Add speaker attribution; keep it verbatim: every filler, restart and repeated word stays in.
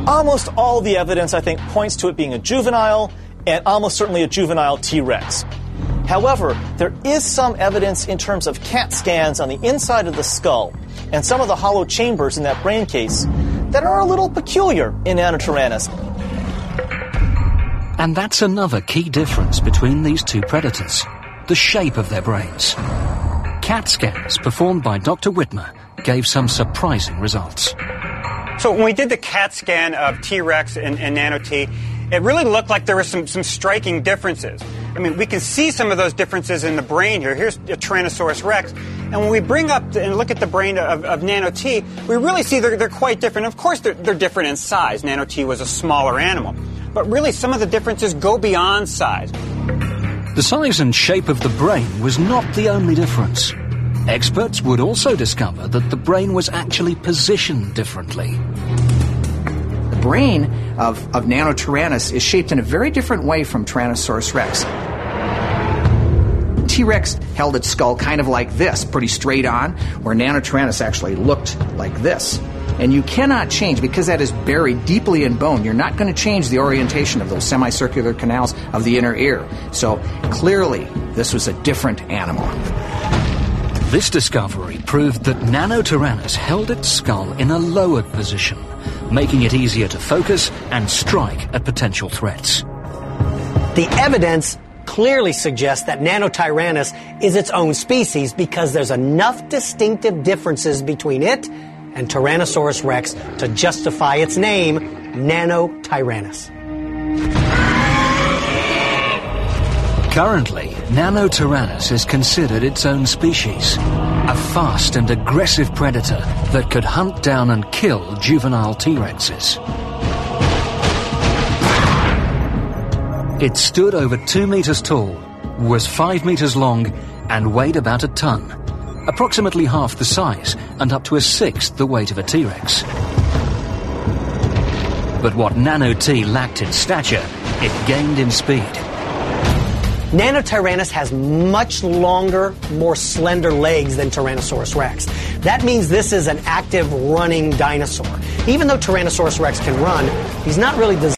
Speaker 1: Almost all the evidence, I think, points to it being a juvenile, and almost certainly a juvenile T-Rex. However, there is some evidence in terms of CAT scans on the inside of the skull and some of the hollow chambers in that brain case that are a little peculiar in Nanotyrannus.
Speaker 2: And that's another key difference between these two predators, the shape of their brains. CAT scans performed by Doctor Whitmer gave some surprising results.
Speaker 3: So when we did the CAT scan of T-Rex and, and Nano-T, it really looked like there were some, some striking differences. I mean, we can see some of those differences in the brain here. Here's a Tyrannosaurus Rex. And when we bring up and look at the brain of, of Nano-T, we really see they're, they're quite different. Of course, they're, they're different in size. Nano-T was a smaller animal. But really, some of the differences go beyond size.
Speaker 2: The size and shape of the brain was not the only difference. Experts would also discover that the brain was actually positioned differently.
Speaker 4: The brain of, of Nanotyrannus is shaped in a very different way from Tyrannosaurus Rex. T-Rex held its skull kind of like this, pretty straight on, where Nanotyrannus actually looked like this. And you cannot change, because that is buried deeply in bone, you're not going to change the orientation of those semicircular canals of the inner ear. So clearly, this was a different animal.
Speaker 2: This discovery proved that Nanotyrannus held its skull in a lowered position, making it easier to focus and strike at potential threats.
Speaker 5: The evidence clearly suggests that Nanotyrannus is its own species because there's enough distinctive differences between it and Tyrannosaurus Rex to justify its name, Nanotyrannus.
Speaker 2: Currently, Nanotyrannus is considered its own species, a fast and aggressive predator that could hunt down and kill juvenile T-Rexes. It stood over two meters tall, was five meters long, and weighed about a ton, approximately half the size and up to a sixth the weight of a T-Rex. But what Nano-T lacked in stature, it gained in speed.
Speaker 5: Nanotyrannus has much longer, more slender legs than Tyrannosaurus Rex. That means this is an active running dinosaur. Even though Tyrannosaurus Rex can run, he's not really designed